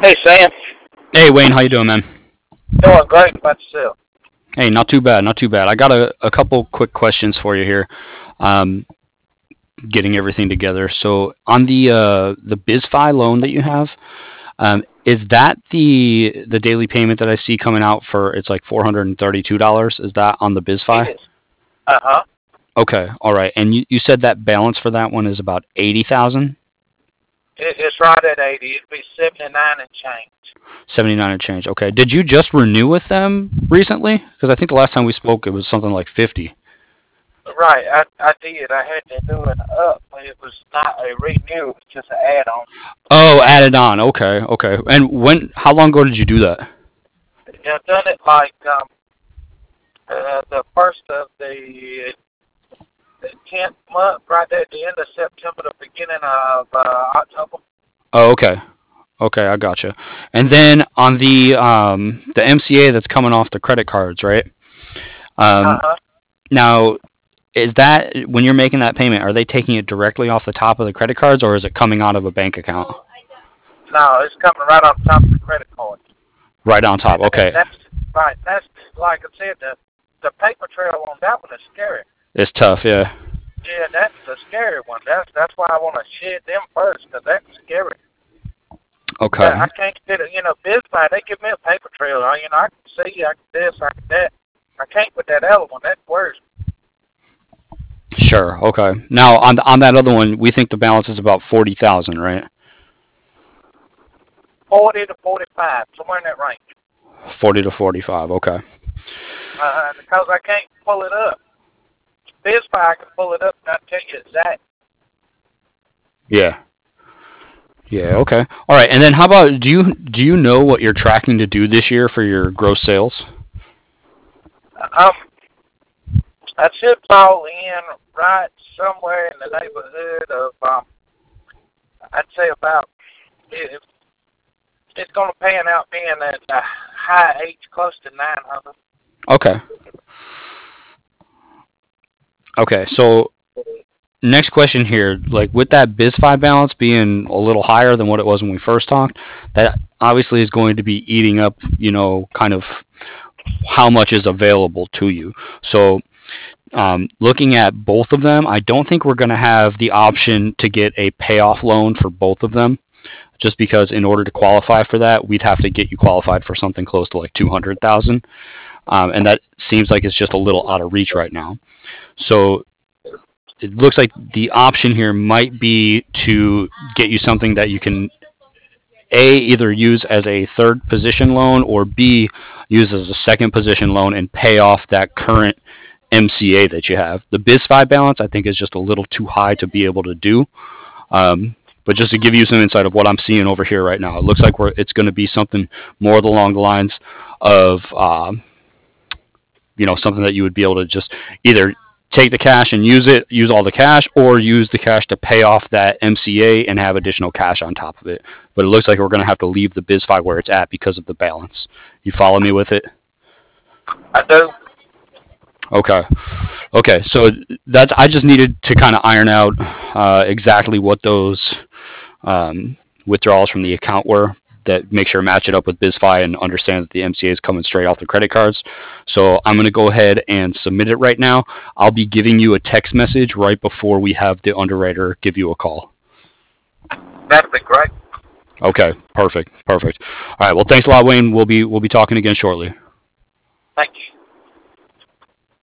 Hey, Sam. Hey Wayne, how you doing, man? Doing great about yourself. Hey, not too bad, not too bad. I got a couple quick questions for you here. Um, Getting everything together. So on the BizFi loan that you have, is that the daily payment that I see coming out for? It's like $432. Is that on the BizFi? Yes. Uh-huh. Okay, all right. And you said that balance for that one is about 80,000, It's right at 80. It'd be 79 and change. 79 and change. Okay. Did you just renew with them recently? Because I think the last time we spoke, it was something like 50. Right, I did. I had to do an up, but it was not a renew. It was just an add-on. Oh, added on. Okay, okay. And when? How long ago did you do that? I've done it like the first of the 10th month, right at the end of September, the beginning of October. Oh, okay. Okay, I gotcha. And then on the MCA that's coming off the credit cards, right? Um, Uh-huh. Now, is that when you're making that payment, are they taking it directly off the top of the credit cards, or is it coming out of a bank account? No, it's coming right off the top of the credit card. Right on top. And Okay, that's right. That's like I said, the paper trail on that one is scary. it's tough. Yeah. Yeah, that's the scary one. That's why I want to shed them first, 'cause that's scary. Okay. I can't get it. BizFi, they give me a paper trail. I can see, I can this, I can that. I can't with that other one. That's worse. Sure. Okay. Now on that other one, we think the balance is about 40,000, right? 40 to 45, somewhere in that range. 40 to 45. Okay. Because I can't pull it up. BizFi, I can pull it up and I'll tell you exact. Yeah. Yeah. Okay. All right. And then how about do you know what you're tracking to do this year for your gross sales? Um, I should fall in right somewhere in the neighborhood of, I'd say about, it, it's going to pan out being at a high H, close to 900. Okay. Okay. So next question here, like with that BizFi balance being a little higher than what it was when we first talked, that obviously is going to be eating up, kind of how much is available to you. So looking at both of them, I don't think we're going to have the option to get a payoff loan for both of them. Just because in order to qualify for that, we'd have to get you qualified for something close to like 200,000, and that seems like it's just a little out of reach right now. So it looks like the option here might be to get you something that you can a either use as a third position loan or b use as a second position loan and pay off that current MCA that you have. The BizFi balance I think is just a little too high to be able to do. But just to give you some insight of what I'm seeing over here right now, it looks like it's going to be something more along the lines of something that you would be able to just either take the cash and use all the cash, or use the cash to pay off that MCA and have additional cash on top of it. But it looks like we're going to have to leave the BizFi where it's at because of the balance. You follow me with it? I do. Okay. Okay. So that's I just needed to kind of iron out exactly what those withdrawals from the account were, that make sure match it up with BizFi and understand that the MCA is coming straight off the credit cards. So I'm going to go ahead and submit it right now. I'll be giving you a text message right before we have the underwriter give you a call. That'd be great. Okay, perfect, perfect. All right, well, thanks a lot, Wayne. We'll be talking again shortly. Thank you.